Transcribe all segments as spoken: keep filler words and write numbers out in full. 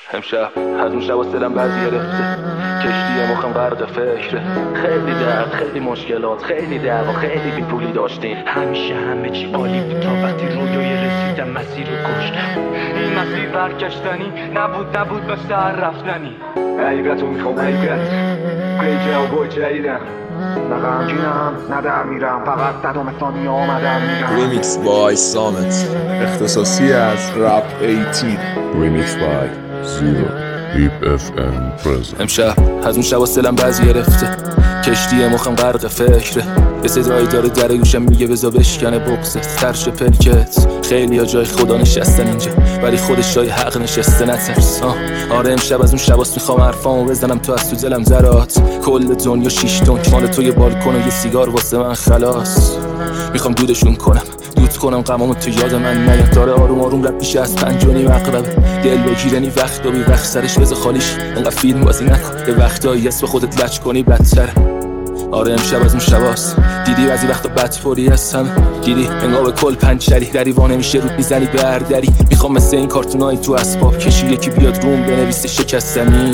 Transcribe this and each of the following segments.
امشب از اون شب دلم بعضی گرفته، کشتی مخم غرق فکره. خیلی درد، خیلی مشکلات، خیلی دعوا، خیلی بی پولی داشتیم. همیشه همه چی عالی بود تا وقتی رویای رسیدم مسیر رو کشتم. این مسیر برگشتنی نبود نبود به سر رفتنی. حقیقت رو میخوام حقیقت، قیجه و گوی جدیدم. نه غمگینم نه در میرم، فقط ددام ثانی آمدم میرم. ریمیکس بای سامت، اختصاصی از رپ هجده. ریمیکس بای زیرو هیپ اف ام پرزنت. امشب از اون شب دلم بعضی گرفته، کشتی مخم غرق فکره. یه صدایی داره در گوشم میگه بذار بشکنه بغضت، ترش پلکت. خیلی ها جای خدا نشستن اینجا، ولی خودش جای حق نشسته، نترس. آره امشب از اون شباست میخوام حرفامو بزنم تو از تو دلم ذرات. کل دنیا شیش تن مال تو، یه بالکن و یه سیگار واسه من خلاص. میخوام دودشون کنم، دود کنم غمامو تو یاد من نیاد. داره آروم آروم رپ میشه از پنج و نیم عقربه. دل بگیرنی وقت و بی وقت سرش بذار خالیش، انقدر فیلم بازی نکن. یه وقتایی هست به خودت لج کنی بدتره. آره امشب از اون شباست، دیدی بعضی وقتا بدپوری هستم. دیدی انگار کل پنچری دری وانه میشه رود میزنی به هر دری. میخوام مثل این کارتونایی تو اسباب کشی یکی بیاد روم بنویسه شکستنی.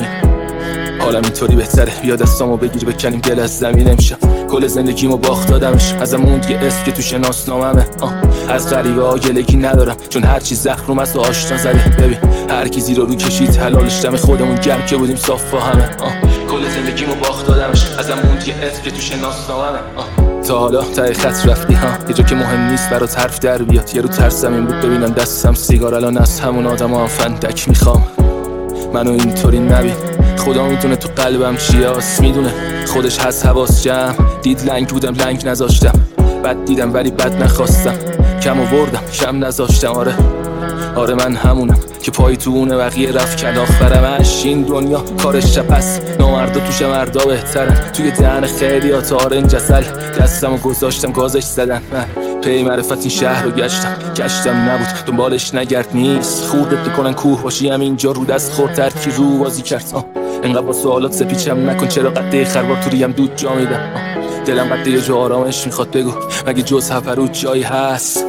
حالا اینطوری بهتره، بیا دستامو بگیر بکنیم دل از زمین. امشب کل زندگیمو باخت دادمش، ازم موند یه اسم که تو شناسناممه. از غریبه ها گلگی ندارم، چون هر چیز زخم از آشنا زده. ببین هر کی زیر رو کشید حلالش دم خودمون گرم که بودیم صاف با همه. کل زندگیمو باخت دادمش، ازم موند یه اسم که تو شناسناممه. تا حالا ته خط رفتی ها، یه جا که مهم نیست برات حرف در بیاد. یه رو ترسم این بود ببینم دستم سیگار، الان از همون آدم هم فندک میخوام. منو اینطوری نبین، خدا میدونه تو قلبم چیاست، میدونه خودش هست حواس جمع. دید لنگ بودم لنگ نذاشتم، بد دیدم ولی بد نخواستم. کم آوردم کم نذاشتم. آره آره من همونم که پای تو اونه بقیه رفت کلاخ. برمش این دنیا کارش چپس، نامردا توش مردا بهترن. توی دهن خیلی ها تا آرنج اصل، دستم و گذاشتم گازش زدن. من پی معرفت این شهر رو گشتم گشتم نبود دنبالش نگرد نیست. خوردت بکنن کوه باشی همینجا رو دست خوردتر کی رو بازی کرد. انقدر با سوالات سپیچم نکن، چرا قده خربار تو ریم دود جا میدم. دلم قده یه جا آرامش میخواد، بگو مگه جز هفرود جایی هست.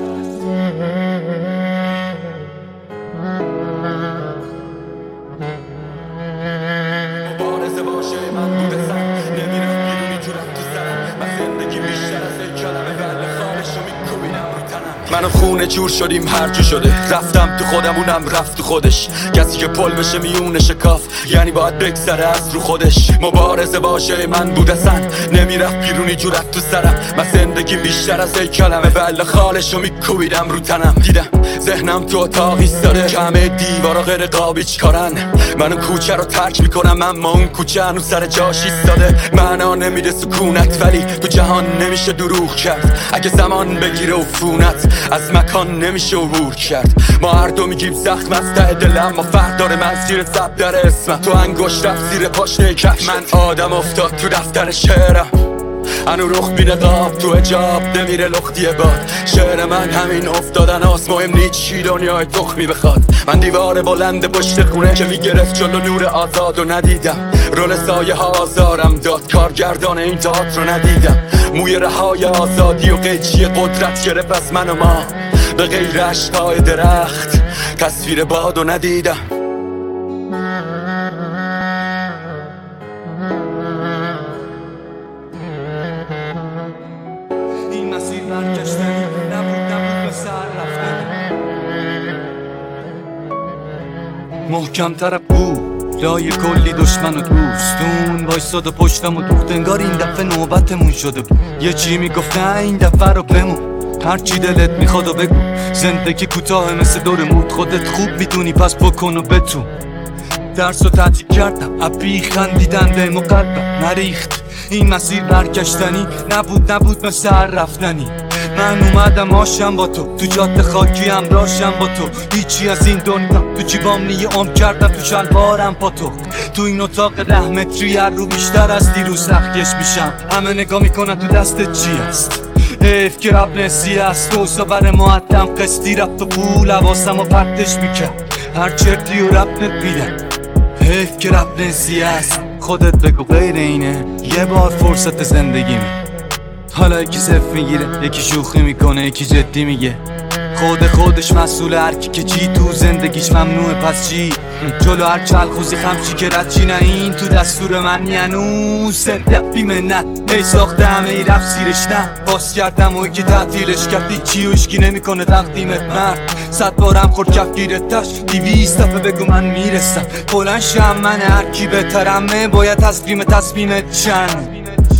منو خونه جور شدیم هر جو شده، رفتم تو خودمونم رفت تو خودش. کسی که پل بشه میونه شکاف، یعنی باید بگذره از رو خودش. مبارزه باشه من بود اصلا نمیرفت بیرونی جورت تو سرم. من زندگیم بیشتر از یک کلمه، ولی خالشو میکوبیدم رو تنم. دیدم ذهنم تو اتاق ایستاده، کمه دیوارا غیر قابی چیکارن. منو کوچه رو ترک میکنم اما اون کوچه هنوز سر جاش ایستاده. معنا نمیده سکونت، ولی تو جهان نمیشه دروغ کرد. اگه زمان بگیره عفونت از مکان نمیشه عبور کرد. ما هر دو میگیم زخم از ته دلم، ما فرق داره من زیر زب در اسمم. تو انگشت رفت زیر پاشنه کفش، من آدم افتاد تو دفتر شعرم. انو رخ بینه قاب تو حجاب نمیره لختی باد. شعر من همین افتادن هاست، مهم نیست چی دنیای تخمی بخواد. من دیوار بلند پشت خونه که میگرفت جلو نور آزاد و ندیدم. رول سایه ها آزارم داد، کارگردان این تئاتر رو ندیدم. موی رهای آزادی و قیچی قدرت گرفت از من و ما، به غیر عشقای درخت تصویر باد و ندیدم. این مسیر برگشتنی نبود نبود به سر رفتنی. محکم طرف بود لای کلی دشمن و دوستون وایستاد و پشتم و دوخت، انگار این دفعه نوبتمون شده بود. یه چی میگفت نه این دفعه رو بمون، هر چی دلت میخواد و بگو. زندگی کوتاه مثل دور مود، خودت خوب میدونی پس بکن و بتون. درس رو تعطیل کردم، ابی خندیدن به مو قلبم نریخت. این مسیر برگشتنی نبود نبود به سر رفتنی. من اومدم آشم با تو، تو جاده خاکی هم راشم با تو. هیچی از این دنیا تو جیبام نیه عمر کردم، تو شلوارم پا تو. تو این اتاق ده متری هر رو بیشتر از دیروز سختگش میشم. همه نگاه میکنن تو دستت چی هست، حیف که رب نسی هست. دوستا بر معدم قسطی رفت و پول حواسم و پرتش میکرد. هر چرتی و رب نپیدم، حیف که رب نسی هست. خودت بگو غیر اینه یه بار فرصت زندگیمه. حالا یکی صف میگیره، یکی شوخی میکنه، یکی جدی میگه. خود خودش مسئول، هرکی که چی تو زندگیش ممنوعه پس چی؟ جلو هر چلخوزی خمچی که رد چی، نه این تو دستور من ینو سندف بیمنت ای ساخته همه ای رفت سیرش، نه باز کردم و که تعطیلش کردی چی و اشکی نمی کنه تقدیمت مرد. صد بارم خورد کف گیرتش دیویست دفعه بگو من میرسم، بلند شم من هرکی بهترمه باید تصمیم تصمیمت چند.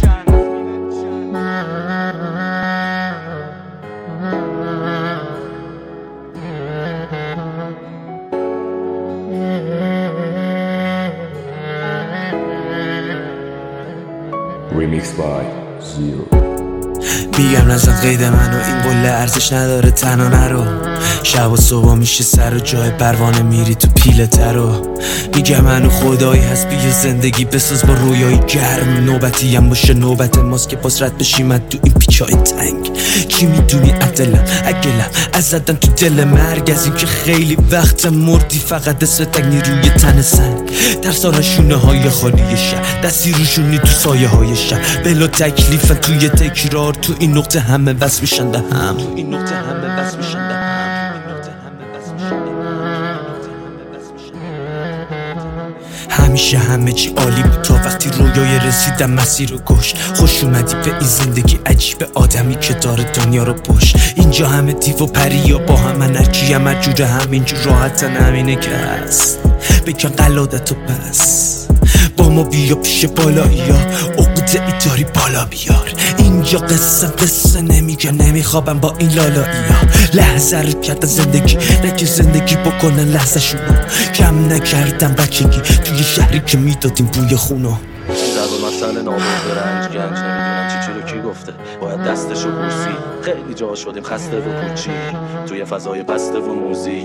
Remixed by Zero. میگم نزن قید منو، این قله ارزش نداره تنها نرو. شب و صبح میشه سر و جای پروانه میری تو پیله ترو. میگم منو خدایی هست بیا زندگی بساز با رویای گرم، نوبتی هم باشه نوبت ماست که باز رد بشیم تو این پیچای تنگ. چی میدونی عدلم اگلم از زدن تو دل مرگ، از این که خیلی وقت مردی فقط دست نیروی تن سنگ. در سال شونه های خالی شهر دستی روشونی تو سایه های شهر، بلا تکلیفن توی تکرار تو این نقطه همه بس میشن ده هم، تو این نقطه همه بس میشن ده هم، تو این نقطه همه بس میشن ده هم. همیشه همه چی عالی بود تا وقتی رویای رسیدم مسیر رو گشت. خوش اومدی به این زندگی عجیب آدمی که داره دنیا رو پشت. اینجا همه دیو و پریا با هم، هرکی هم هر جوره همینجور راحتن، همینه که هست بکن قلادتو پس با ما بیا پیش بالایی ها، عقده ای داری بالا بیار. اینجا قصه قصه نمیگم نمیخوابم با این لالایی ها، لحظه رو کردن زندگی نگه زندگی بکنن لحظه شونو. کم نکردم بچگی توی شهری که میدادیم بوی خونو. ضرب مسئله نابود رنج گنج نمیدونم چی چی رو کی گفته باید دستشو بوسی. خیلی جا شدیم خسته و کوچی توی فضای بسته و موزیک.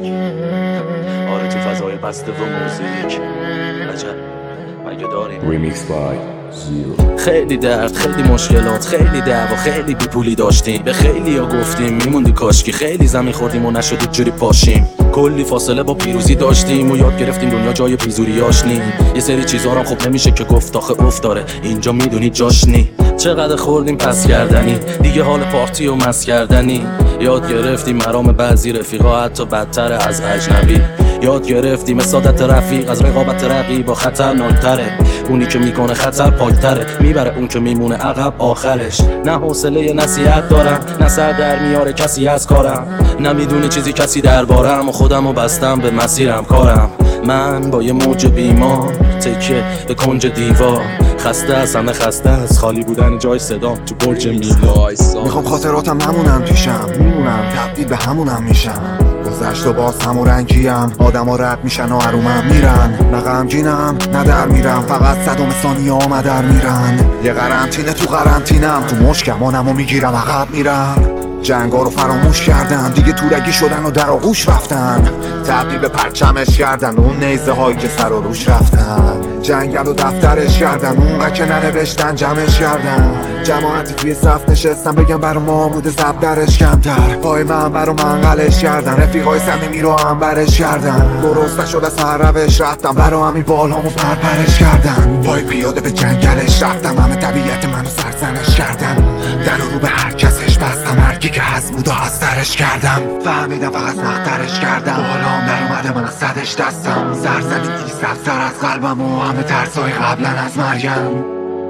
آره تو فضای بسته و موزیک عجب مگه داریم. Remixed by Zero. خیلی درد خیلی مشکلات خیلی دعوا خیلی بیپولی داشتیم، به خیلی ها گفتیم میموندی کاشکی، خیلی زمین خوردیم و نشد جوری پاشیم. کلی فاصله با پیروزی داشتیم و یاد گرفتیم دنیا جای پیزوریاش نی. یه سری چیزا هم خب نمیشه که گفت آخه افت داره اینجا میدونی جاش نی. چقدر خوردیم پس کردنی دیگه حال پارتی و مس کردنی. یاد گرفتیم مرام بعضی رفیقا حتی بدتر از اجنبی. یاد گرفتیم سعادت رفیق از رقابت رقیب با خطرناکتره. اونی که میکنه خطر پاکتره میبره، اون که میمونه عقب آخرش. نه حوصله نصیحت دارم نه سر در میاره کسی از کارم، نمیدونه چیزی کسی دربارم و خودمو بستم به مسیرم کارم. من با یه موج بیمار تکیه به کنج دیوار، خسته از همه خسته از خالی بودن جای صدام تو برج میلا. میخوام خاطراتم نمونم پیشم، میمونم تبدیل به همونم میشم. گذشت و باز همون رنگیم، آدم ها رد میشن و ارومم میرن. نه غمگینم نه در میرم، فقط صدام ثانیه ها در میرن. یه قرنطینه تو قرنطینم، تو مشکمانم و میگیرم عقب میرم. جنگا رو فراموش کردن دیگه، تورگی شدن و در آغوش رفتن. تبدیل به پرچمش کردن اون نیزه هایی که سر و روش رفتن. جنگل و دفترش کردن اون که ننوشتن جمعش کردن. جماعتی توی صف نشستن بگم برا ما بوده زب درش کمتر. پای من برا منقلش کردن، رفیقای صمیمی رو هم برش کردن. درست نشد از هر روش رفتم، برا همین بالامو پرپرش کردن. پای پیاده به جنگلش رفتم، همه طبیعت منو سرزنش کردن. در رو به هر کسش بستم، هرکی که هست بود و از سرش کردم. فهمیدم فقط مخترش کردم، حالا در اومده من از صدش دستم. سرزمینی سبزتر از قلبم و همه ترسای قبلا از مریم.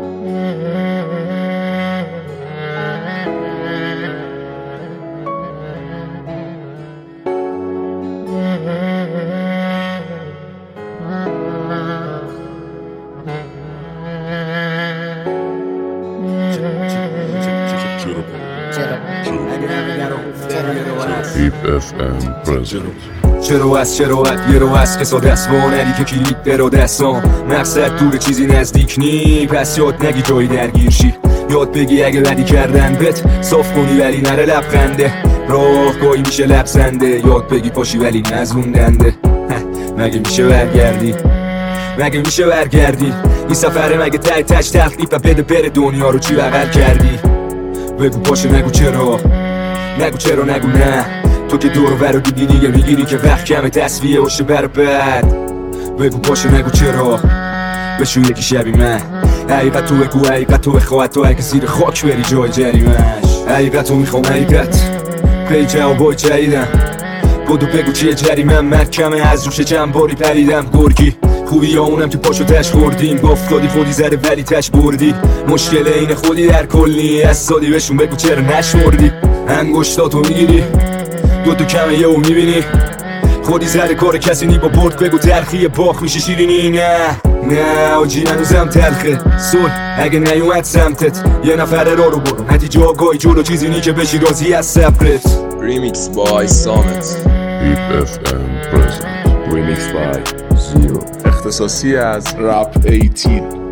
Deep اف ام present. چرا از چرا از یه رو از قصا دست وانری که کلید برو دستان. مقصد دور چیزی نزدیک نی، پس یاد نگی جایی درگیر شی. یاد بگی اگه بدی کردن بت صاف کنی ولی نره لبخنده. راهگاهی میشه لبسنده، یاد بگی پاشی ولی نزوندنده. مگه میشه برگردی مگه میشه برگردی این سفره مگه تای تش تخلیف و بده بره دنیا رو چی بغل کردی. بگو باشه نگو چرا نگو چرا نگو نه، تو که دور و برو دیدی دیگه میگیری که وقت کمه تصفیه باشه بر بعد. بگو باشه نگو چرا بشو یکی شبی من. حقیقت تو بگو حقیقت تو بخواه تو اگه زیر خاک بری جای جریمش. حقیقت تو میخوام حقیقت پی جوابای جدیدم بدو بگو چیه جریمم محکمه از روش چند باری پریدم گرگی خوبی یا اونم که پاشو تش خوردیم گفتادی خودی زره ولی تش بردی مشکل این خودی در کلی از سادی بهشون بگو چرا نشمردی انگشتاتو میگیری دو تو کمه یهو میبینی خودی زره کار کسی نی با برد بگو تلخی باخ میشه شیرینی نه نه آجی هنوزم تلخه سول اگه نیومد سمتت یه نفر را رو برو نتیجه آگاهی جلو چیزی نی که بشی راضی از صبرت Remix by Summit دیپ اف ام present Remix by Zero اختصاصی از رپ هجده